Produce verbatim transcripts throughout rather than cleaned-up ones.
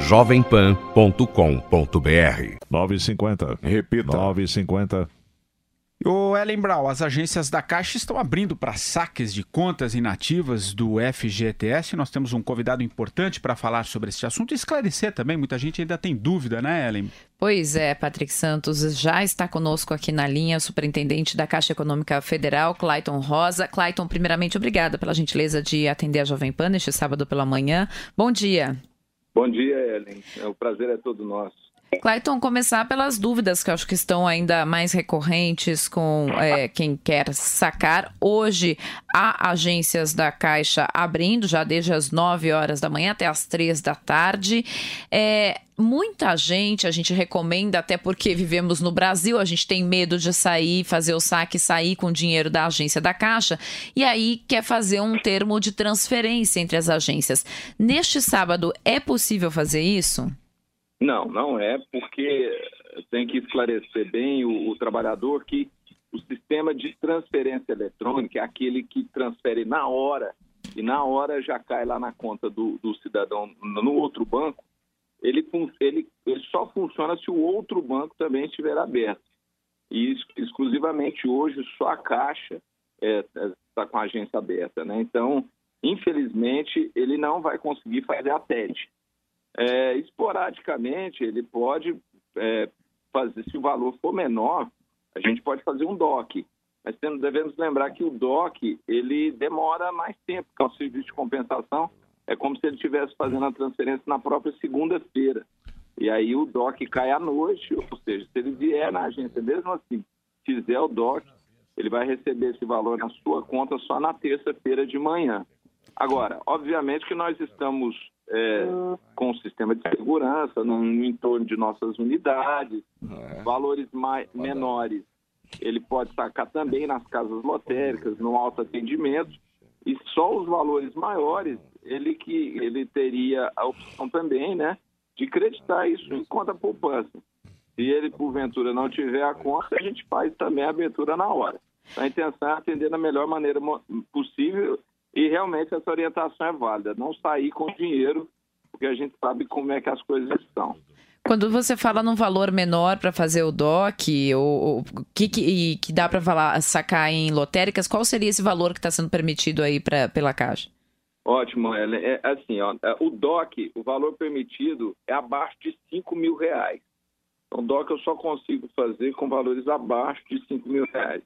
jovem pan ponto com ponto br. nove e cinquenta. Repita. nove e cinquenta. O Ellen Brau, as agências da Caixa estão abrindo para saques de contas inativas do F G T S. Nós temos um convidado importante para falar sobre esse assunto e esclarecer também. Muita gente ainda tem dúvida, né, Ellen? Pois é, Patrick Santos já está conosco aqui na linha, o superintendente da Caixa Econômica Federal, Clayton Rosa. Clayton, primeiramente, obrigada pela gentileza de atender a Jovem Pan neste sábado pela manhã. Bom dia. Bom dia, Ellen. O prazer é todo nosso. Clayton, começar pelas dúvidas que eu acho que estão ainda mais recorrentes com é, quem quer sacar. Hoje, há agências da Caixa abrindo já desde as nove horas da manhã até as três da tarde. É, muita gente, a gente recomenda, até porque vivemos no Brasil, a gente tem medo de sair, fazer o saque, sair com o dinheiro da agência da Caixa, e aí quer fazer um termo de transferência entre as agências. Neste sábado, é possível fazer isso? Não, não é, porque tem que esclarecer bem o, o trabalhador que o sistema de transferência eletrônica é aquele que transfere na hora, e na hora já cai lá na conta do, do cidadão no outro banco. Ele, ele, ele só funciona se o outro banco também estiver aberto. E exclusivamente hoje só a Caixa está é, tá com a agência aberta, né? Então, infelizmente, ele não vai conseguir fazer a T E D. É, esporadicamente, ele pode é, fazer, se o valor for menor, a gente pode fazer um D O C. Mas temos, devemos lembrar que o D O C, ele demora mais tempo, porque é um serviço de compensação. É como se ele estivesse fazendo a transferência na própria segunda-feira. E aí o D O C cai à noite, ou seja, se ele vier na agência, mesmo assim, fizer o D O C, ele vai receber esse valor na sua conta só na terça-feira de manhã. Agora, obviamente que nós estamos é, com o sistema de segurança no, no entorno de nossas unidades, é. valores mais, menores, ele pode sacar também nas casas lotéricas, no autoatendimento, e só os valores maiores, ele, que, ele teria a opção também, né, de creditar isso em conta poupança. Se ele, porventura, não tiver a conta, a gente faz também a abertura na hora. A intenção é atender da melhor maneira possível. E realmente essa orientação é válida, não sair com dinheiro, porque a gente sabe como é que as coisas estão. Quando você fala num valor menor para fazer o D O C, ou que, que, que dá para sacar em lotéricas, qual seria esse valor que está sendo permitido aí pra, pela Caixa? Ótimo, Ellen. É assim, ó, o D O C, o valor permitido é abaixo de cinco mil reais. Então, o D O C eu só consigo fazer com valores abaixo de cinco mil reais.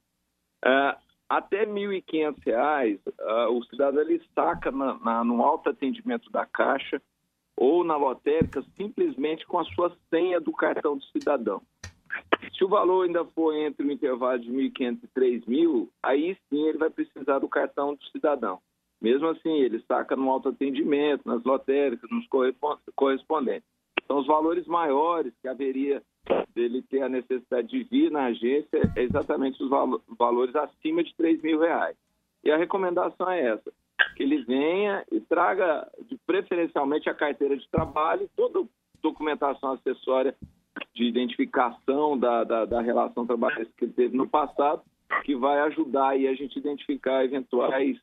É, Até mil e quinhentos reais, uh, o cidadão ele saca na, na, no autoatendimento da Caixa ou na lotérica simplesmente com a sua senha do cartão do cidadão. Se o valor ainda for entre o intervalo de mil e quinhentos e três mil, aí sim ele vai precisar do cartão do cidadão. Mesmo assim, ele saca no autoatendimento, nas lotéricas, nos correspondentes. Então, os valores maiores que haveria dele ter a necessidade de vir na agência é exatamente os valo- valores acima de três mil reais. E a recomendação é essa, que ele venha e traga de, preferencialmente a carteira de trabalho, toda documentação acessória de identificação da, da, da relação trabalhista que ele teve no passado, que vai ajudar aí a gente identificar eventuais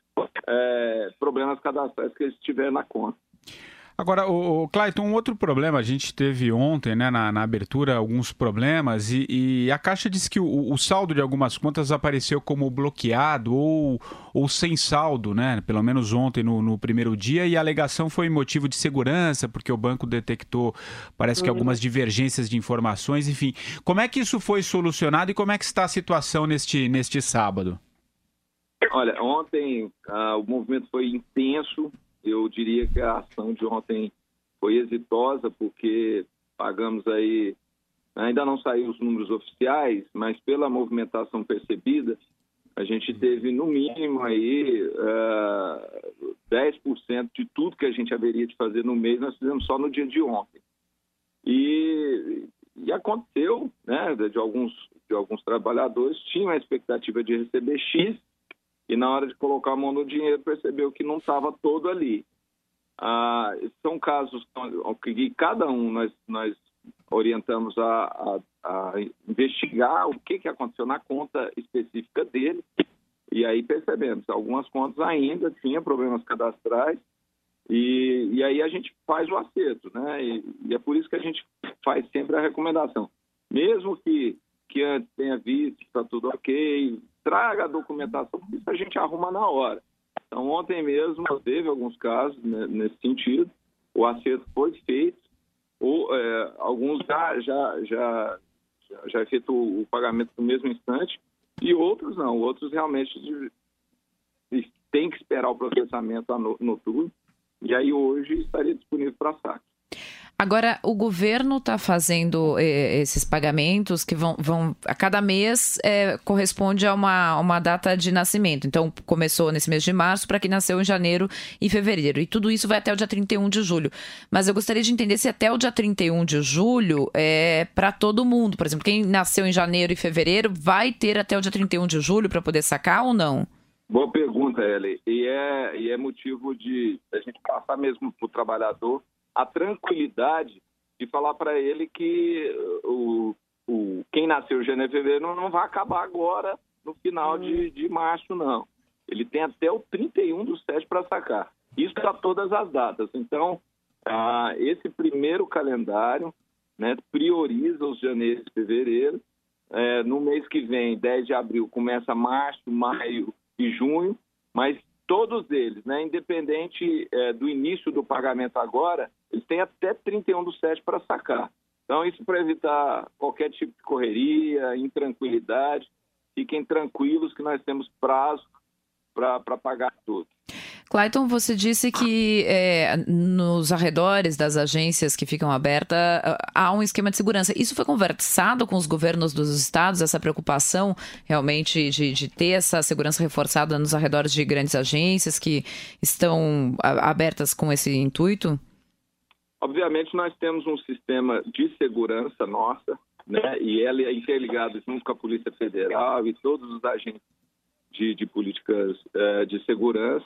é, problemas cadastrais que eles tiverem na conta. Agora, o, o Clayton, um outro problema, a gente teve ontem, né, na, na abertura, alguns problemas, e, e a Caixa disse que o, o saldo de algumas contas apareceu como bloqueado ou, ou sem saldo, né, pelo menos ontem no, no primeiro dia, e a alegação foi motivo de segurança, porque o banco detectou, parece que algumas divergências de informações, enfim. Como é que isso foi solucionado e como é que está a situação neste, neste sábado? Olha, ontem ah, o movimento foi intenso. Eu diria que a ação de ontem foi exitosa, porque pagamos aí, ainda não saíram os números oficiais, mas pela movimentação percebida, a gente teve no mínimo aí uh, dez por cento de tudo que a gente haveria de fazer no mês, nós fizemos só no dia de ontem. E, e aconteceu, né, de alguns, de alguns trabalhadores tinham a expectativa de receber X, e na hora de colocar a mão no dinheiro percebeu que não estava todo ali. Ah, são casos que cada um nós, nós orientamos a, a, a investigar o que, que aconteceu na conta específica dele, e aí percebemos que algumas contas ainda tinham problemas cadastrais E, e aí a gente faz o acerto, né? E, e é por isso que a gente faz sempre a recomendação. Mesmo que, que antes tenha visto que está tudo ok, traga a documentação, porque isso a gente arruma na hora. Então, ontem mesmo teve alguns casos, né, nesse sentido, o acerto foi feito, ou é, alguns já, já, já, já efetuou o pagamento no mesmo instante, e outros não, outros realmente têm que esperar o processamento noturno, e aí hoje estaria disponível para saque. Agora, o governo está fazendo eh, esses pagamentos que vão, vão a cada mês eh, corresponde a uma, uma data de nascimento. Então, começou nesse mês de março para quem nasceu em janeiro e fevereiro. E tudo isso vai até o dia trinta e um de julho. Mas eu gostaria de entender se até o dia trinta e um de julho é para todo mundo. Por exemplo, quem nasceu em janeiro e fevereiro vai ter até o dia trinta e um de julho para poder sacar ou não? Boa pergunta, Eli. E é, e é motivo de a gente passar mesmo para o trabalhador a tranquilidade de falar para ele que o, o, quem nasceu em janeiro e fevereiro não, não vai acabar agora no final de, de março, não. Ele tem até o trinta e um do sete para sacar. Isso para todas as datas. Então, ah, esse primeiro calendário, né, prioriza os janeiro e fevereiro. É, no mês que vem, dez de abril, começa março, maio e junho, mas todos eles, né, independente é, do início do pagamento agora, eles têm até trinta e um do sete para sacar. Então, isso para evitar qualquer tipo de correria, intranquilidade. Fiquem tranquilos que nós temos prazo para pagar tudo. Clayton, você disse que é, nos arredores das agências que ficam abertas há um esquema de segurança. Isso foi conversado com os governos dos estados, essa preocupação realmente de, de ter essa segurança reforçada nos arredores de grandes agências que estão abertas com esse intuito? Obviamente, nós temos um sistema de segurança nossa, né? E ela é interligado junto com a Polícia Federal e todos os agentes de, de políticas uh, de segurança.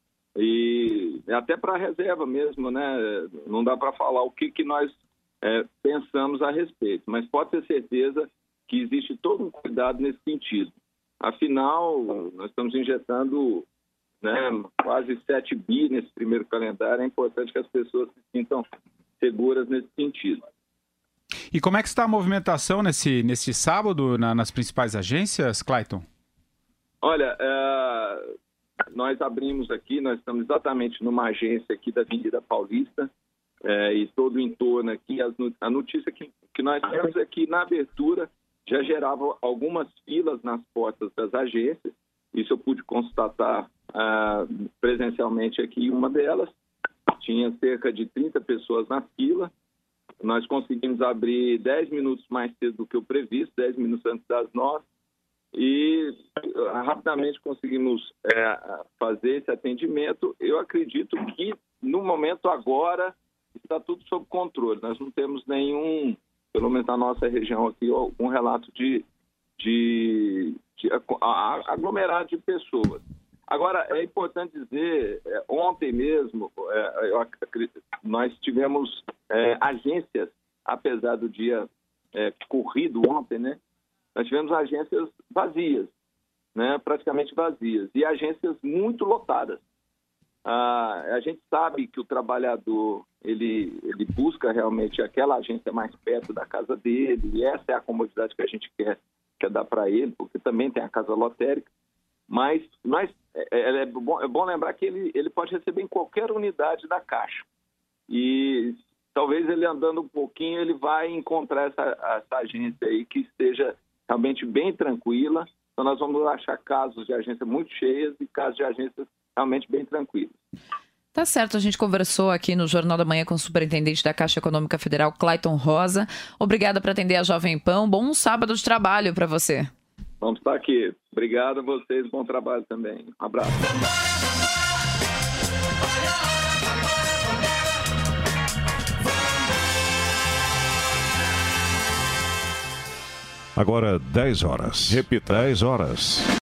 E até para a reserva mesmo, né? Não dá para falar o que, que nós é, pensamos a respeito, mas pode ter certeza que existe todo um cuidado nesse sentido. Afinal, nós estamos injetando, né, quase sete bi nesse primeiro calendário, é importante que as pessoas se sintam seguras nesse sentido. E como é que está a movimentação nesse, nesse sábado na, nas principais agências, Clayton? Olha, é... nós abrimos aqui, nós estamos exatamente numa agência aqui da Avenida Paulista é, e todo o entorno aqui. A notícia que, que nós temos é que na abertura já gerava algumas filas nas portas das agências. Isso eu pude constatar ah, presencialmente aqui em uma delas. Tinha cerca de trinta pessoas na fila. Nós conseguimos abrir dez minutos mais cedo do que o previsto, dez minutos antes das nove. E rapidamente conseguimos é, fazer esse atendimento. Eu acredito que, no momento agora, está tudo sob controle. Nós não temos nenhum, pelo menos na nossa região aqui, um relato de, de, de aglomerado de pessoas. Agora, é importante dizer, é, ontem mesmo, é, eu acredito, nós tivemos é, agências, apesar do dia é, corrido ontem, né? Nós tivemos agências vazias, né, praticamente vazias, e agências muito lotadas. Ah, a gente sabe que o trabalhador ele, ele busca realmente aquela agência mais perto da casa dele, e essa é a comodidade que a gente quer, quer dar para ele, porque também tem a casa lotérica, mas nós, é, é, bom, é bom lembrar que ele, ele pode receber em qualquer unidade da Caixa. E talvez ele andando um pouquinho, ele vai encontrar essa, essa agência aí que esteja realmente bem tranquila. Então nós vamos achar casos de agências muito cheias e casos de agências realmente bem tranquilas. Tá certo, a gente conversou aqui no Jornal da Manhã com o superintendente da Caixa Econômica Federal, Clayton Rosa. Obrigada por atender a Jovem Pan. Bom sábado de trabalho para você. Vamos estar aqui. Obrigado a vocês, bom trabalho também. Um abraço. Agora dez horas. Repita. dez horas.